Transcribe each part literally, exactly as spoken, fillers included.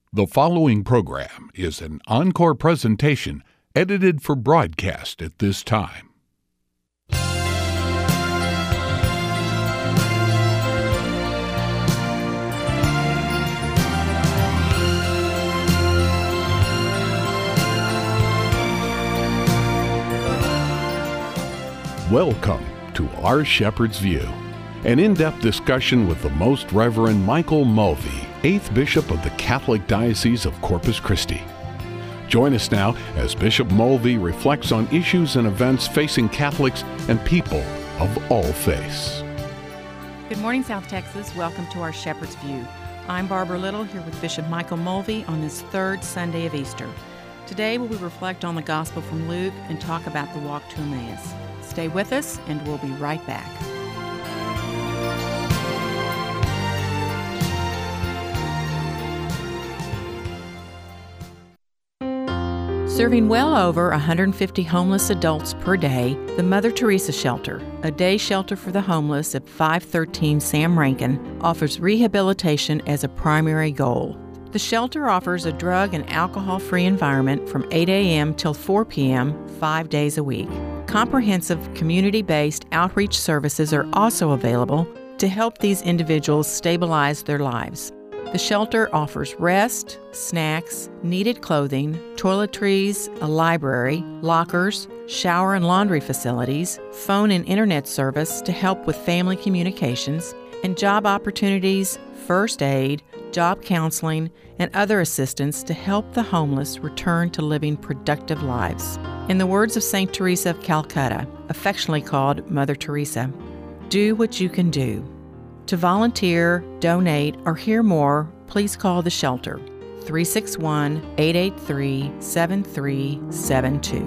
The following program is an encore presentation edited for broadcast at this time. Welcome to Our Shepherd's View, an in-depth discussion with the Most Reverend Michael Mulvey, eighth Bishop of the Catholic Diocese of Corpus Christi. Join us now as Bishop Mulvey reflects on issues and events facing Catholics and people of all faiths. Good morning, South Texas. Welcome to Our Shepherd's View. I'm Barbara Little here with Bishop Michael Mulvey on this third Sunday of Easter. Today we will reflect on the Gospel from Luke and talk about the walk to Emmaus. Stay with us and we'll be right back. Serving well over one hundred fifty homeless adults per day, the Mother Teresa Shelter, a day shelter for the homeless at five thirteen Sam Rankin, offers rehabilitation as a primary goal. The shelter offers a drug and alcohol-free environment from eight a.m. till four p.m., five days a week. Comprehensive community-based outreach services are also available to help these individuals stabilize their lives. The shelter offers rest, snacks, needed clothing, toiletries, a library, lockers, shower and laundry facilities, phone and internet service to help with family communications, and job opportunities, first aid, job counseling, and other assistance to help the homeless return to living productive lives. In the words of Saint Teresa of Calcutta, affectionately called Mother Teresa, do what you can do. To volunteer, donate, or hear more, please call the shelter, three six one, eight eight three, seven three seven two.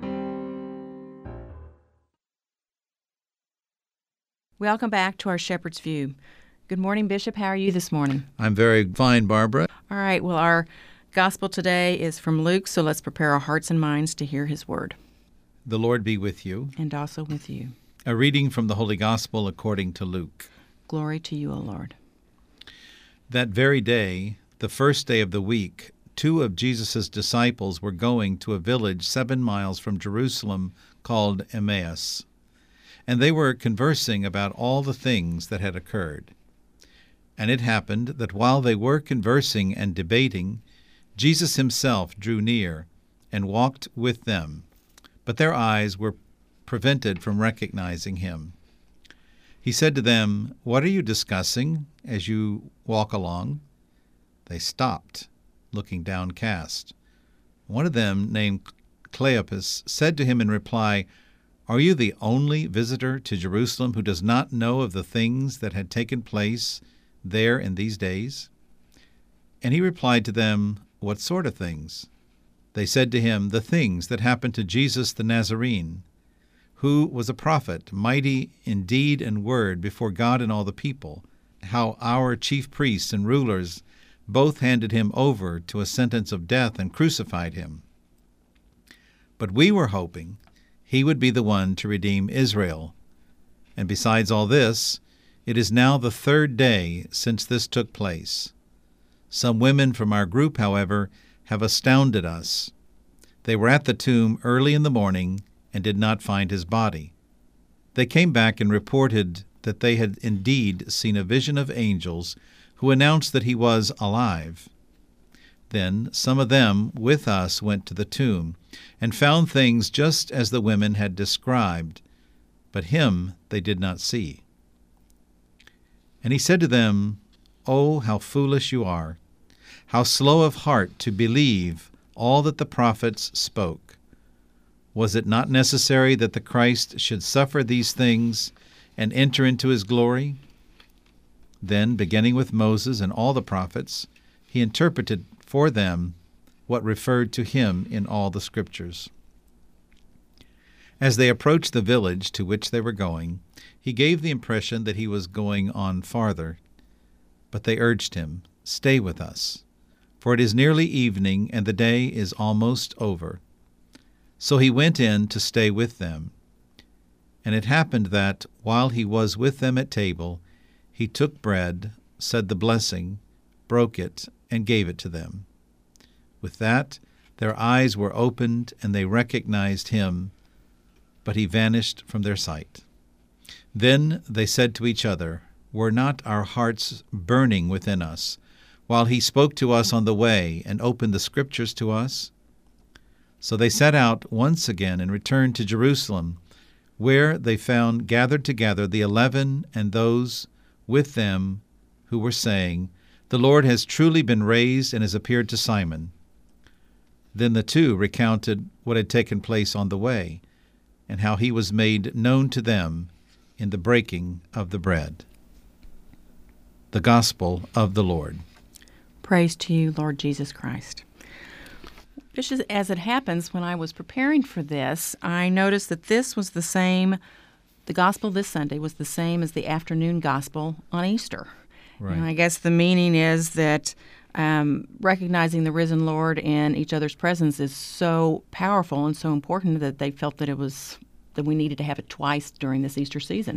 Welcome back to Our Shepherd's View. Good morning, Bishop. How are you this morning? I'm very fine, Barbara. All right. Well, our gospel today is from Luke, so let's prepare our hearts and minds to hear his word. The Lord be with you. And also with you. A reading from the Holy Gospel according to Luke. Glory to you, O Lord. That very day, the first day of the week, two of Jesus' disciples were going to a village seven miles from Jerusalem called Emmaus, and they were conversing about all the things that had occurred. And it happened that while they were conversing and debating, Jesus himself drew near and walked with them, but their eyes were prevented from recognizing him. He said to them, "What are you discussing as you walk along?" They stopped, looking downcast. One of them, named Cleopas, said to him in reply, "Are you the only visitor to Jerusalem who does not know of the things that had taken place there in these days?" And he replied to them, "What sort of things?" They said to him, "The things that happened to Jesus the Nazarene, who was a prophet, mighty in deed and word before God and all the people, how our chief priests and rulers both handed him over to a sentence of death and crucified him. But we were hoping he would be the one to redeem Israel. And besides all this, it is now the third day since this took place. Some women from our group, however, have astounded us. They were at the tomb early in the morning and did not find his body. They came back and reported that they had indeed seen a vision of angels who announced that he was alive. Then some of them with us went to the tomb and found things just as the women had described, but him they did not see." And he said to them, "Oh, how foolish you are! How slow of heart to believe all that the prophets spoke! Was it not necessary that the Christ should suffer these things and enter into his glory?" Then, beginning with Moses and all the prophets, he interpreted for them what referred to him in all the Scriptures. As they approached the village to which they were going, he gave the impression that he was going on farther, but they urged him, "Stay with us, for it is nearly evening and the day is almost over." So he went in to stay with them. And it happened that, while he was with them at table, he took bread, said the blessing, broke it, and gave it to them. With that, their eyes were opened, and they recognized him, but he vanished from their sight. Then they said to each other, "Were not our hearts burning within us, while he spoke to us on the way and opened the Scriptures to us?" So they set out once again and returned to Jerusalem, where they found gathered together the eleven and those with them who were saying, "The Lord has truly been raised and has appeared to Simon." Then the two recounted what had taken place on the way, and how he was made known to them in the breaking of the bread. The Gospel of the Lord. Praise to you, Lord Jesus Christ. Just as, as it happens, when I was preparing for this, I noticed that this was the same, the Gospel this Sunday was the same as the afternoon Gospel on Easter. Right. And I guess the meaning is that um, recognizing the risen Lord in each other's presence is so powerful and so important that they felt that it was that we needed to have it twice during this Easter season.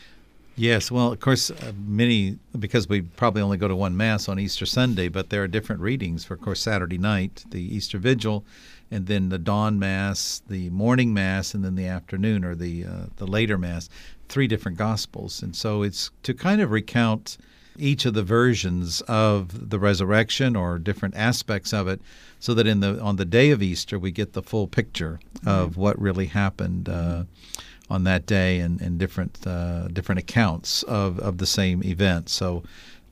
Yes, well, of course, uh, many, because we probably only go to one Mass on Easter Sunday, but there are different readings for, of course, Saturday night, the Easter Vigil, and then the dawn Mass, the morning Mass, and then the afternoon or the uh, the later Mass, three different Gospels. And so it's to kind of recount each of the versions of the resurrection or different aspects of it, so that in the on the day of Easter we get the full picture of what really happened uh, on that day, and, and different uh, different accounts of, of the same event. So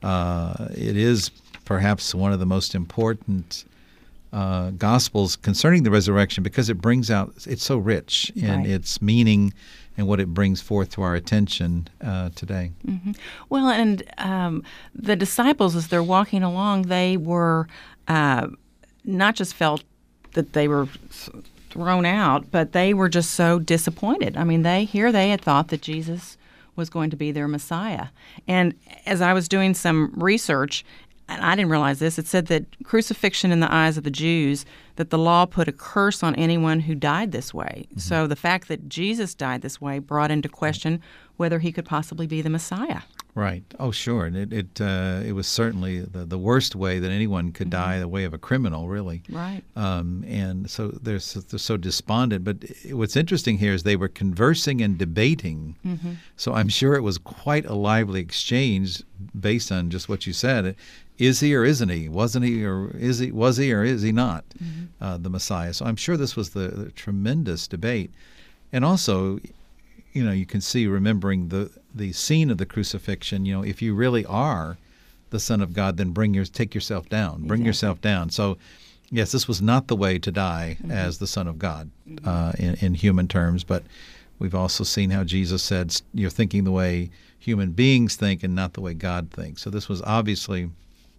uh, it is perhaps one of the most important uh, Gospels concerning the resurrection, because it brings out, it's so rich in Right. its meaning and what it brings forth to our attention uh, today. Mm-hmm. Well, and um, the disciples, as they're walking along, they were uh, not just felt that they were thrown out, but they were just so disappointed. I mean, they here they had thought that Jesus was going to be their Messiah. And as I was doing some research, and I didn't realize this, it said that crucifixion in the eyes of the Jews, that the law put a curse on anyone who died this way. Mm-hmm. So the fact that Jesus died this way brought into question whether he could possibly be the Messiah. Right. Oh, sure. And it it, uh, it was certainly the, the worst way that anyone could Mm-hmm. die, the way of a criminal, really. Right. Um, and so they're so, they're so despondent. But what's interesting here is they were conversing and debating. Mm-hmm. So I'm sure it was quite a lively exchange based on just what you said. Is he or isn't he? Wasn't he or is he? Was he or is he not Mm-hmm. uh, the Messiah? So I'm sure this was the, the tremendous debate. And also, you know, you can see, remembering the, the scene of the crucifixion, you know, if you really are the Son of God, then bring your, take yourself down, bring Exactly. yourself down. So, yes, this was not the way to die Mm-hmm. as the Son of God uh, in, in human terms, but we've also seen how Jesus said, you're thinking the way human beings think and not the way God thinks. So this was obviously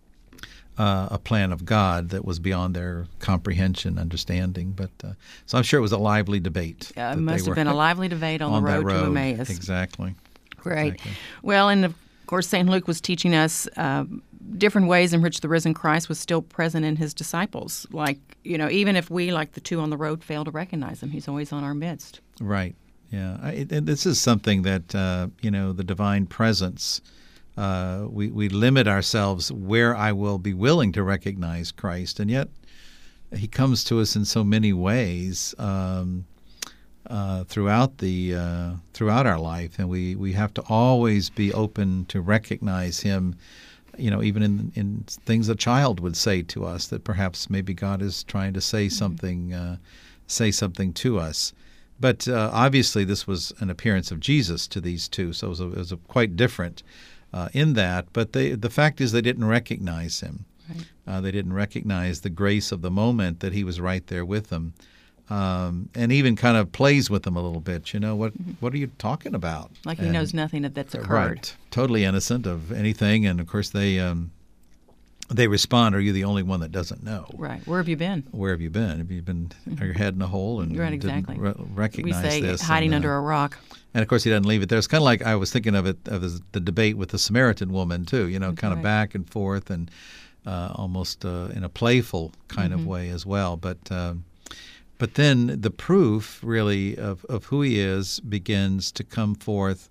Uh, a plan of God that was beyond their comprehension, understanding. But uh, so I'm sure it was a lively debate. Uh, that it must they have were been a lively debate on, on the road, that road to Emmaus. Exactly. Great. Exactly. Well, and of course, Saint Luke was teaching us uh, different ways in which the risen Christ was still present in his disciples. Like, you know, even if we, like the two on the road, fail to recognize him, he's always on our midst. Right. Yeah. I, and this is something that, uh, you know, the divine presence, uh, we, we limit ourselves where I will be willing to recognize Christ, and yet he comes to us in so many ways um, uh, throughout the uh, throughout our life, and we, we have to always be open to recognize him, you know, even in, in things a child would say to us, that perhaps maybe God is trying to say something, uh, say something to us. But uh, obviously this was an appearance of Jesus to these two, so it was, a, it was a quite different uh, in that. But they, the fact is they didn't recognize him. Right. Uh, they didn't recognize the grace of the moment that he was right there with them, um, and even kind of plays with them a little bit. You know, what Mm-hmm. what are you talking about? Like he And- knows nothing of that's occurred. Right, totally innocent of anything, and of course they um, they respond, "Are you the only one that doesn't know? Right. Where have you been? Where have you been? Have you been are your head in a hole and Right, didn't exactly. re- We recognize say this?" hiding and, uh, under a rock. And of course, he doesn't leave it there. It's kind of like I was thinking of it of the debate with the Samaritan woman too. You know, That's kind right. of back and forth, and uh, almost uh, in a playful kind Mm-hmm. of way as well. But um, but then the proof really of, of who he is begins to come forth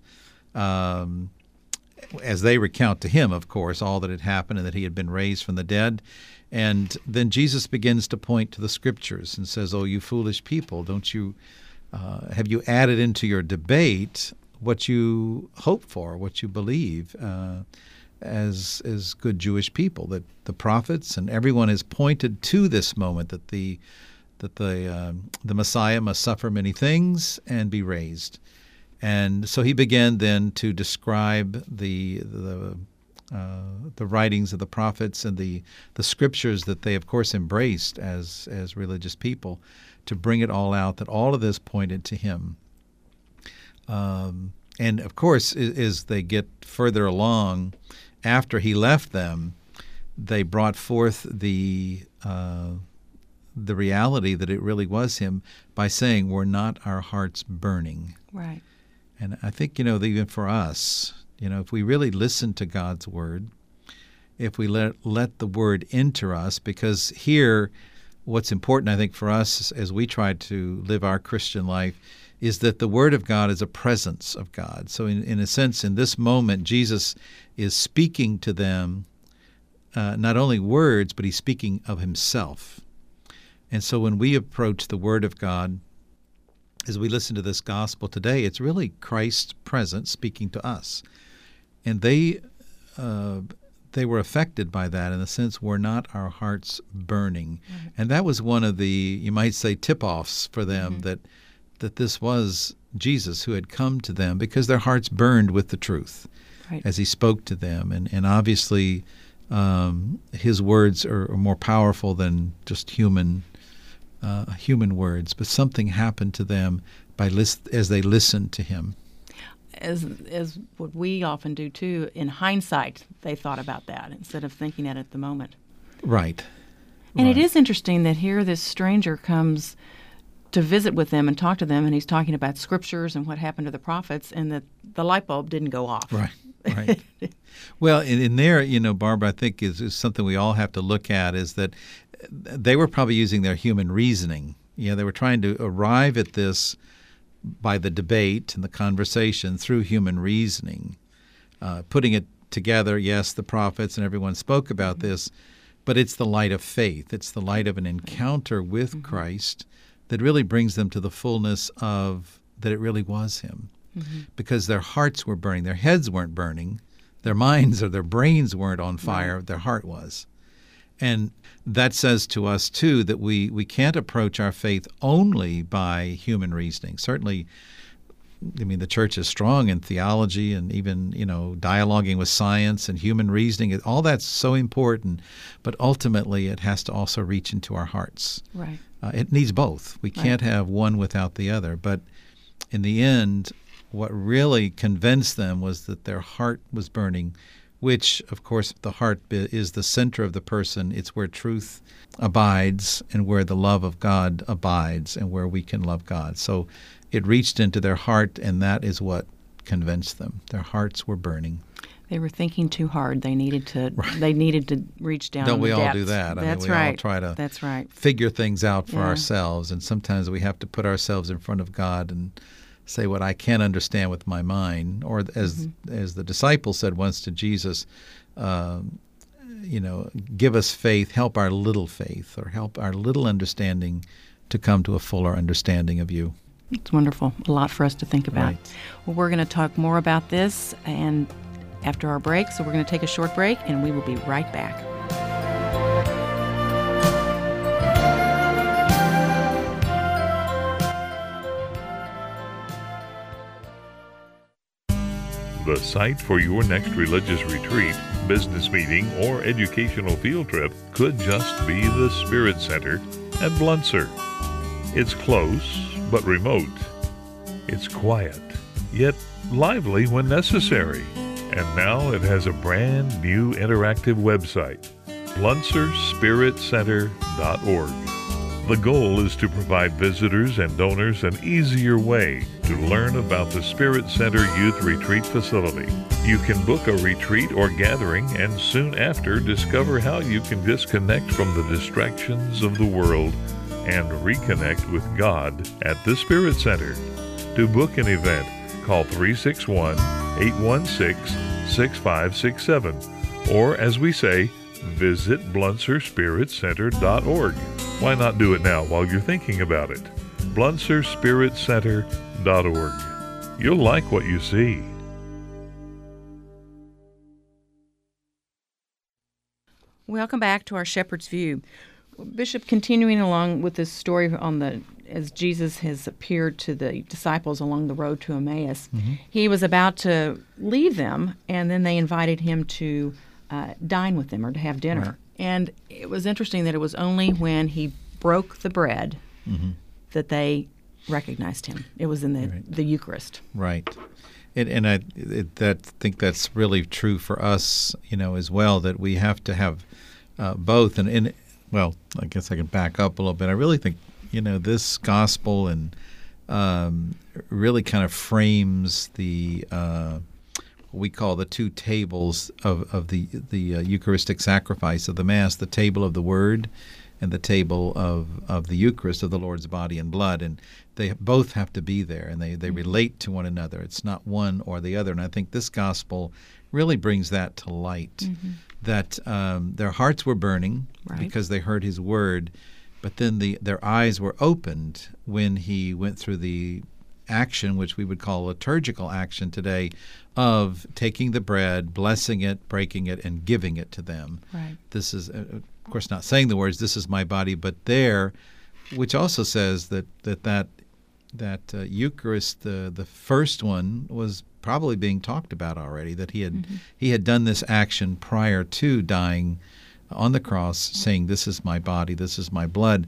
um, as they recount to him, of course, all that had happened and that he had been raised from the dead. And then Jesus begins to point to the Scriptures and says, "Oh, you foolish people, don't you uh, have you added into your debate what you hope for, what you believe uh, as as good Jewish people? That the prophets and everyone has pointed to this moment that the that the uh, the Messiah must suffer many things and be raised." And so he began then to describe the the Uh, the writings of the prophets and the, the scriptures that they, of course, embraced as as religious people, to bring it all out, that all of this pointed to him. Um, and, of course, as, as they get further along, after he left them, they brought forth the uh, the reality that it really was him by saying, "Were not our hearts burning?" Right. And I think, you know, that even for us, you know, if we really listen to God's word, if we let let the word enter us, because here, what's important, I think, for us as we try to live our Christian life is that the word of God is a presence of God. So in, in a sense, in this moment, Jesus is speaking to them uh, not only words, but he's speaking of himself. And so when we approach the word of God, as we listen to this gospel today, it's really Christ's presence speaking to us. And they uh, they were affected by that in the sense, were not our hearts burning? Right. And that was one of the, you might say, tip-offs for them, mm-hmm. that that this was Jesus who had come to them because their hearts burned with the truth, right, as he spoke to them. And, and obviously um, his words are, are more powerful than just human uh, human words, but something happened to them by list, as they listened to him. As as what we often do, too, in hindsight, they thought about that instead of thinking it at the moment. Right. And right. It is interesting that here this stranger comes to visit with them and talk to them, and he's talking about scriptures and what happened to the prophets, and that the light bulb didn't go off. Right, right. Well, in, in there, you know, Barbara, I think is, is something we all have to look at, is that they were probably using their human reasoning. You know, they were trying to arrive at this by the debate and the conversation through human reasoning, uh, putting it together. Yes, the prophets and everyone spoke about mm-hmm. this, but it's the light of faith. It's the light of an encounter with mm-hmm. Christ that really brings them to the fullness of that it really was him, mm-hmm. because their hearts were burning. Their heads weren't burning. Their minds or their brains weren't on fire. Right. Their heart was. And that says to us, too, that we, we can't approach our faith only by human reasoning. Certainly, I mean, the church is strong in theology and even, you know, dialoguing with science and human reasoning. All that's so important, but ultimately it has to also reach into our hearts. Right. Uh, it needs both. We can't right. have one without the other. But in the end, what really convinced them was that their heart was burning, which, of course, the heart is the center of the person. It's where truth abides and where the love of God abides and where we can love God. So it reached into their heart, and that is what convinced them. Their hearts were burning. They were thinking too hard. They needed to. Right. They needed to reach down. Don't in we the all depths. do that? I That's mean, we right. all try to. That's right. Figure things out for yeah. ourselves, and sometimes we have to put ourselves in front of God and say what I can't understand with my mind. Or as mm-hmm. as the disciple said once to Jesus, uh, you know, give us faith, help our little faith, or help our little understanding to come to a fuller understanding of you. It's wonderful. A lot for us to think about. Right. Well, we're going to talk more about this and after our break, so we're going to take a short break, and we will be right back. The site for your next religious retreat, business meeting, or educational field trip could just be the Spirit Center at Blunser. It's close, but remote. It's quiet, yet lively when necessary. And now it has a brand new interactive website, blunser spirit center dot org. The goal is to provide visitors and donors an easier way to learn about the Spirit Center Youth Retreat Facility. You can book a retreat or gathering and soon after discover how you can disconnect from the distractions of the world and reconnect with God at the Spirit Center. To book an event, call three six one, eight one six, six five six seven, or as we say, visit blunser spirit center dot org. Why not do it now while you're thinking about it? blunser spirit center dot org. You'll like what you see. Welcome back to our Shepherd's View. Bishop, continuing along with this story on the as Jesus has appeared to the disciples along the road to Emmaus, mm-hmm. he was about to leave them, and then they invited him to uh, dine with them or to have dinner. Right. And it was interesting that it was only when he broke the bread mm-hmm. that they recognized him. It was in the, right. the Eucharist. Right. And, and I it, that think that's really true for us, you know, as well, that we have to have uh, both. And, and, well, I guess I can back up a little bit. I really think, you know, this gospel and um, really kind of frames the uh, what we call the two tables of, of the, the uh, Eucharistic sacrifice of the Mass, the table of the Word and the table of, of the Eucharist, of the Lord's body and blood. And they both have to be there, and they, they relate to one another. It's not one or the other. And I think this gospel really brings that to light, mm-hmm. that um, their hearts were burning right. because they heard his word, but then the their eyes were opened when he went through the action, which we would call liturgical action today, of taking the bread, blessing it, breaking it, and giving it to them. Right. This is, uh, of course, not saying the words, "This is my body," but there, which also says that that that that uh, Eucharist, uh, the first one, was probably being talked about already. That he had mm-hmm. he had done this action prior to dying on the cross, saying, "This is my body, this is my blood."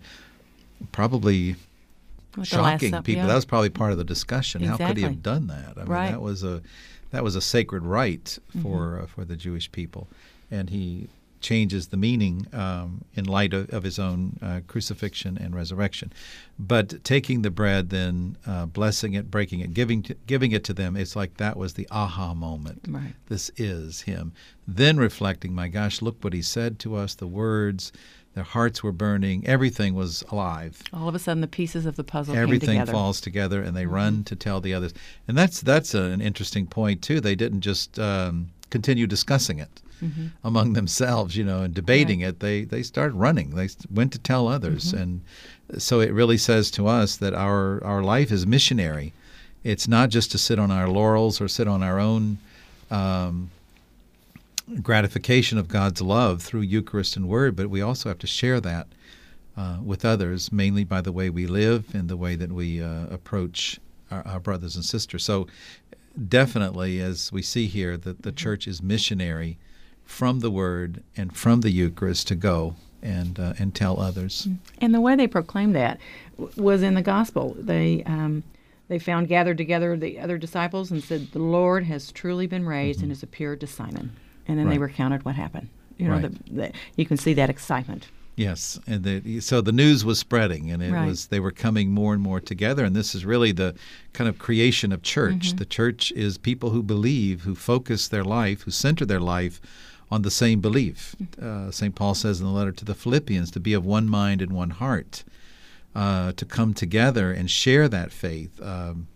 Probably With shocking last, people. Yeah. That was probably part of the discussion. Exactly. How could he have done that? I mean, right. that was a that was a sacred rite for mm-hmm. uh, for the Jewish people, and he changes the meaning um, in light of, of his own uh, crucifixion and resurrection. But taking the bread, then uh, blessing it, breaking it, giving to, giving it to them, it's like that was the aha moment. Right. This is him. Then reflecting, my gosh, look what he said to us, the words, their hearts were burning, everything was alive. All of a sudden the pieces of the puzzle Everything came together. falls together, and they mm-hmm. run to tell the others. And that's, that's an interesting point, too. They didn't just um, continue discussing it. Mm-hmm. among themselves, you know, and debating right. it, they they started running. They went to tell others, mm-hmm. and so it really says to us that our our life is missionary. It's not just to sit on our laurels or sit on our own um, gratification of God's love through Eucharist and Word, but we also have to share that uh, with others, mainly by the way we live and the way that we uh, approach our, our brothers and sisters. So definitely, as we see here, that the church is missionary from the Word and from the Eucharist to go and uh, and tell others. And the way they proclaimed that w- was in the Gospel. They um, they found gathered together the other disciples and said, "The Lord has truly been raised mm-hmm. and has appeared to Simon." And then right. they recounted what happened. You know, right. the, the, you can see that excitement. Yes, and the, so the news was spreading, and it right. was they were coming more and more together. And this is really the kind of creation of church. Mm-hmm. The church is people who believe, who focus their life, who center their life on the same belief. Uh, Saint Paul says in the letter to the Philippians to be of one mind and one heart, uh, to come together and share that faith. Um,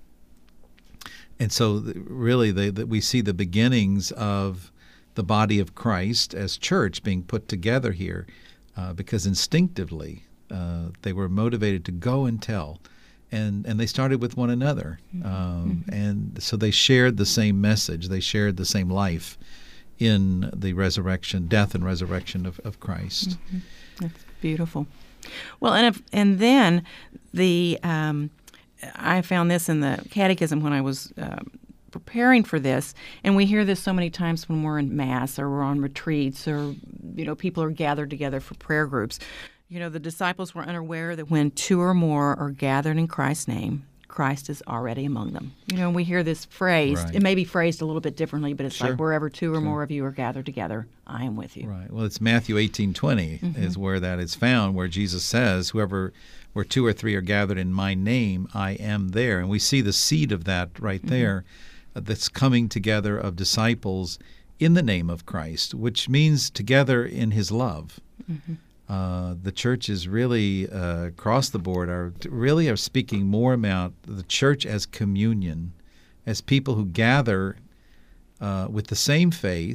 and so th- really they, that we see the beginnings of the body of Christ as church being put together here uh, because instinctively uh, they were motivated to go and tell. And, and they started with one another. Um, mm-hmm. And so they shared the same message. They shared the same life in the resurrection, death and resurrection of, of Christ. Mm-hmm. That's beautiful. Well, and if, and then the um, I found this in the Catechism when I was uh, preparing for this, and we hear this so many times when we're in Mass or we're on retreats or you know people are gathered together for prayer groups. You know, the disciples were unaware that when two or more are gathered in Christ's name, Christ is already among them. You know, we hear this phrase. Right. It may be phrased a little bit differently, but it's sure. like, wherever two or sure. more of you are gathered together, I am with you. Right. Well, it's Matthew eighteen twenty mm-hmm. is where that is found, where Jesus says, whoever, where two or three are gathered in my name, I am there. And we see the seed of that right mm-hmm. there, uh, that's coming together of disciples in the name of Christ, which means together in his love. Mm-hmm. Uh, the church is really uh, across the board are really are speaking more about the church as communion, as people who gather uh, with the same faith,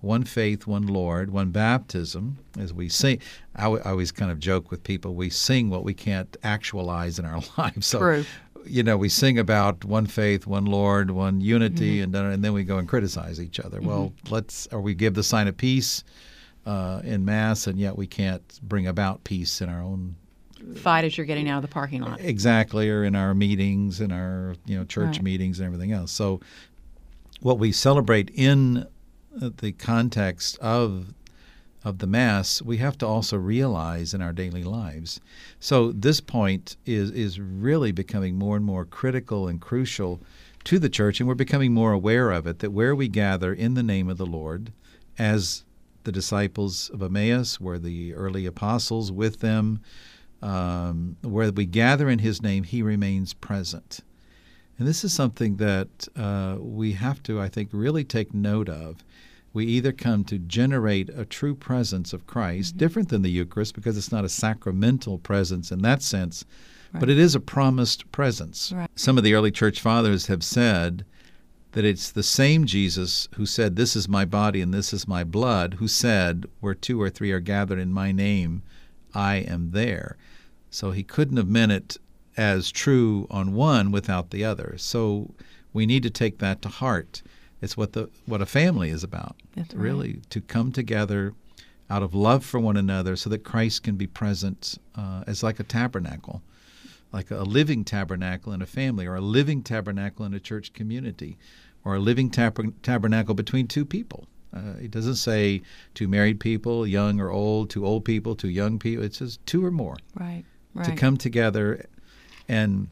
one faith, one Lord, one baptism, as we sing. I, w- I always kind of joke with people, we sing what we can't actualize in our lives. So, True. you know, we sing about one faith, one Lord, one unity, mm-hmm. and, and then we go and criticize each other. Mm-hmm. Well, let's, or we give the sign of peace uh, in Mass, and yet we can't bring about peace in our own fight as you're getting out of the parking lot. Exactly, or in our meetings, in our you know church right. meetings and everything else. So what we celebrate in the context of of the Mass, we have to also realize in our daily lives. So this point is is really becoming more and more critical and crucial to the church, and we're becoming more aware of it, that where we gather in the name of the Lord, as the disciples of Emmaus, where the early apostles with them, Um, where we gather in His name, He remains present. And this is something that uh, we have to, I think, really take note of. We either come to generate a true presence of Christ, mm-hmm. different than the Eucharist, because it's not a sacramental presence in that sense, right. but it is a promised presence. Right. Some of the early church fathers have said that it's the same Jesus who said, "This is my body and this is my blood," who said, "Where two or three are gathered in my name, I am there." So he couldn't have meant it as true on one without the other. So we need to take that to heart. It's what the what a family is about. That's really, right. to come together out of love for one another so that Christ can be present uh, as like a tabernacle, like a living tabernacle in a family, or a living tabernacle in a church community, or a living tab- tabernacle between two people. Uh, it doesn't say two married people, young or old, two old people, two young people. It says two or more. Right. Right. To come together and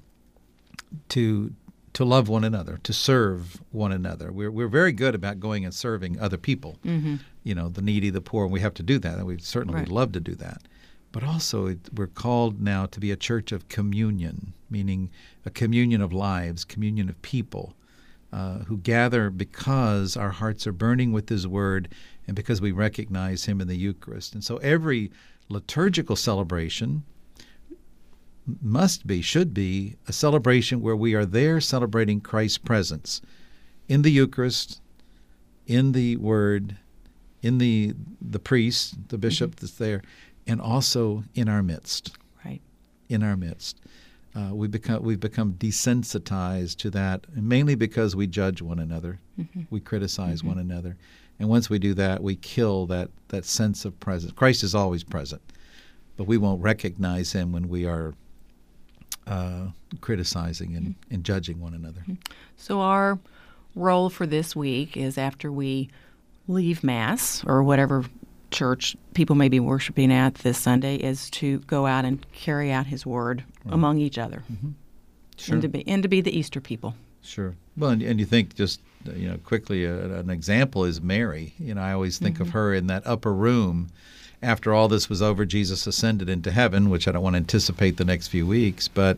to to love one another, to serve one another. We're we're very good about going and serving other people, mm-hmm. you know, the needy, the poor, and we have to do that, and we certainly right. would love to do that. But also it, we're called now to be a church of communion, meaning a communion of lives, communion of people uh, who gather because our hearts are burning with His Word and because we recognize Him in the Eucharist. And so every liturgical celebration must be, should be, a celebration where we are there celebrating Christ's presence in the Eucharist, in the Word, in the the priest, the bishop mm-hmm. that's there, and also in our midst. Right. In our midst. Uh, we become, we've become desensitized to that, and mainly because we judge one another. Mm-hmm. We criticize mm-hmm. one another. And once we do that, we kill that, that sense of presence. Christ is always present, but we won't recognize Him when we are Uh, criticizing and, mm-hmm. and judging one another. So our role for this week is, after we leave Mass or whatever church people may be worshiping at this Sunday, is to go out and carry out His Word right. among each other, mm-hmm. Sure. and to be and to be the Easter people. Sure. Well, and, and you think just you know quickly, uh, an example is Mary. You know, I always think mm-hmm. of her in that upper room. After all this was over, Jesus ascended into heaven, which I don't want to anticipate the next few weeks, but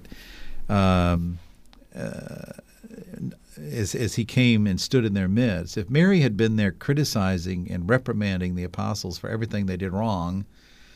um, uh, as, as He came and stood in their midst, if Mary had been there criticizing and reprimanding the apostles for everything they did wrong,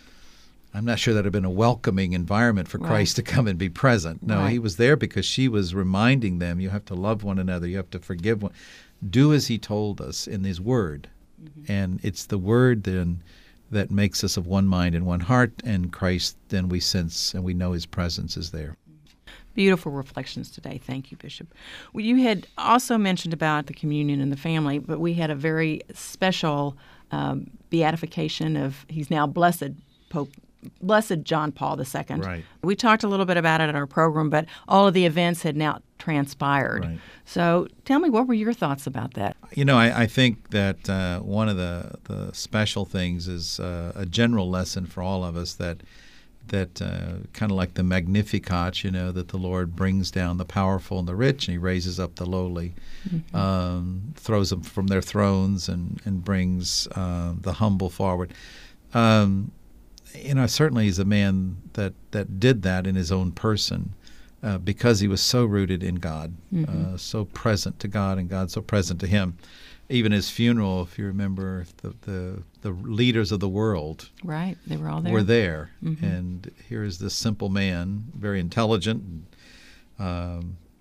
I'm not sure that would have been a welcoming environment for right. Christ to come and be present. No, right. He was there because she was reminding them, you have to love one another, you have to forgive one. Do as He told us in His Word. Mm-hmm. And it's the Word then that makes us of one mind and one heart, and Christ then we sense and we know His presence is there. Beautiful reflections today. Thank you, Bishop. Well, you had also mentioned about the communion in the family, but we had a very special um, beatification of, he's now Blessed Pope, Blessed John Paul the Second. Right. We talked a little bit about it in our program, but all of the events had now transpired. Right. So tell me, what were your thoughts about that? You know, I, I think that uh, one of the, the special things is uh, a general lesson for all of us that that uh, kind of like the Magnificat, you know, that the Lord brings down the powerful and the rich, and He raises up the lowly, mm-hmm. um, throws them from their thrones, and, and brings uh, the humble forward. Um, you know, certainly he's a man that, that did that in his own person uh, because he was so rooted in God, mm-hmm. uh, so present to God, and God so present to him. Even his funeral, if you remember, the, the the leaders of the world right, they were all there. Were there, mm-hmm. and here is this simple man, very intelligent, um,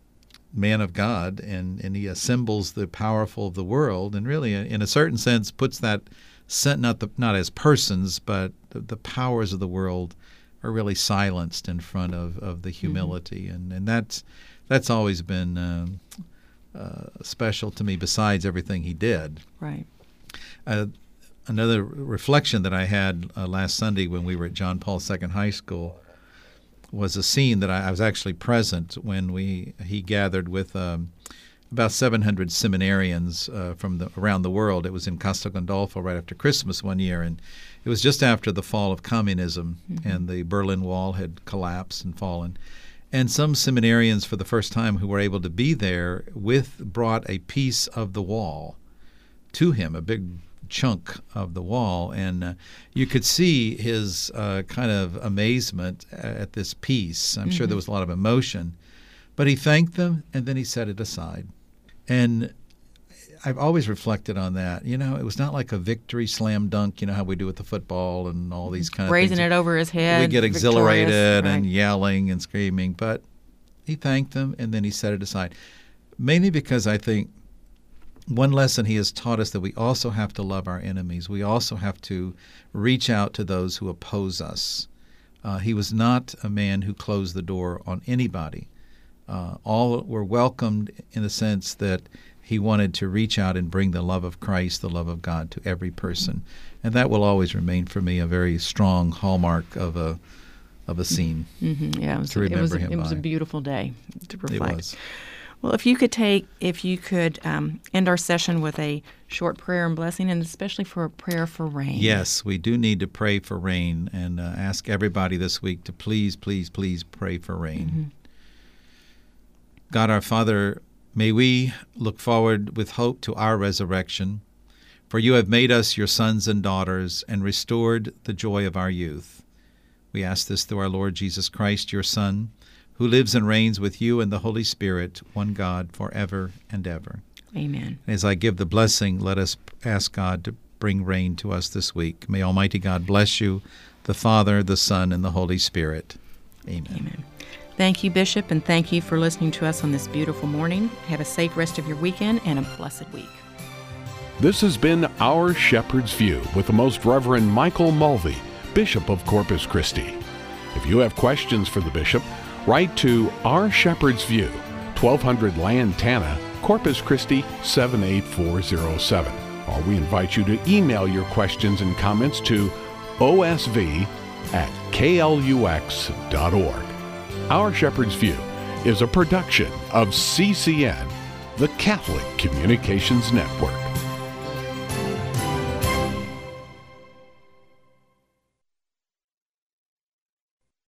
man of God, and, and he assembles the powerful of the world, and really, in a certain sense, puts that sent not the not as persons, but the, the powers of the world are really silenced in front of, of the humility, mm-hmm. and and that's that's always been um, uh, special to me. Besides everything he did, right. Uh, another reflection that I had uh, last Sunday when we were at John Paul the Second High School was a scene that I, I was actually present when we he gathered with um, about seven hundred seminarians uh, from the, around the world. It was in Castel Gandolfo right after Christmas one year, and it was just after the fall of communism, mm-hmm. and the Berlin Wall had collapsed and fallen. And some seminarians, for the first time, who were able to be there, with brought a piece of the wall to him, a big chunk of the wall, and uh, you could see his uh, kind of amazement at this piece. I'm mm-hmm. sure there was a lot of emotion, but he thanked them, and then he set it aside. And I've always reflected on that. You know, it was not like a victory slam dunk, you know, how we do with the football and all these kind of raising things. it over his head. We get exhilarated right. and yelling and screaming, but he thanked them, and then he set it aside. Mainly because I think one lesson he has taught us, that we also have to love our enemies. We also have to reach out to those who oppose us. Uh, he was not a man who closed the door on anybody. Uh, all were welcomed in the sense that he wanted to reach out and bring the love of Christ, the love of God, to every person. And that will always remain for me a very strong hallmark of a of a scene mm-hmm. yeah, it was, to remember it was, him It was by. a beautiful day to reflect. It was. Well, if you could take, if you could um, end our session with a short prayer and blessing, and especially for a prayer for rain. Yes, we do need to pray for rain, and uh, ask everybody this week to please, please, please pray for rain. Mm-hmm. God our Father, may we look forward with hope to our resurrection, for you have made us your sons and daughters and restored the joy of our youth. We ask this through our Lord Jesus Christ, your Son, who lives and reigns with you and the Holy Spirit, one God, forever and ever. Amen. As I give the blessing, let us ask God to bring rain to us this week. May Almighty God bless you, the Father, the Son, and the Holy Spirit. Amen. Amen. Thank you, Bishop, and thank you for listening to us on this beautiful morning. Have a safe rest of your weekend and a blessed week. This has been Our Shepherd's View with the Most Reverend Michael Mulvey, Bishop of Corpus Christi. If you have questions for the Bishop, write to Our Shepherd's View, twelve hundred Lantana, Corpus Christi seven eight four zero seven. Or we invite you to email your questions and comments to O S V at K L U X dot org. Our Shepherd's View is a production of C C N, the Catholic Communications Network.